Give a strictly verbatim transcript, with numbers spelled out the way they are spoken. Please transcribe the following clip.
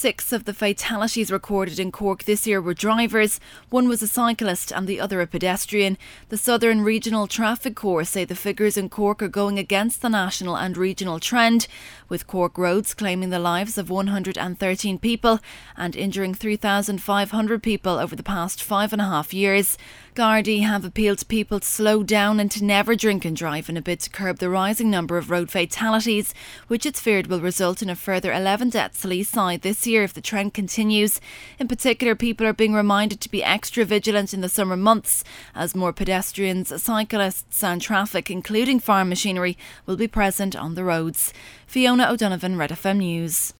Six of the fatalities recorded in Cork this year were drivers. One was a cyclist and the other a pedestrian. The Southern Regional Traffic Corps say the figures in Cork are going against the national and regional trend, with Cork roads claiming the lives of one hundred thirteen people and injuring three thousand five hundred people over the past five and a half years. Gardaí have appealed to people to slow down and to never drink and drive in a bid to curb the rising number of road fatalities, which it's feared will result in a further eleven deaths on East Side this year if the trend continues. In particular, people are being reminded to be extra vigilant in the summer months as more pedestrians, cyclists and traffic, including farm machinery, will be present on the roads. Fiona O'Donovan, Red F M News.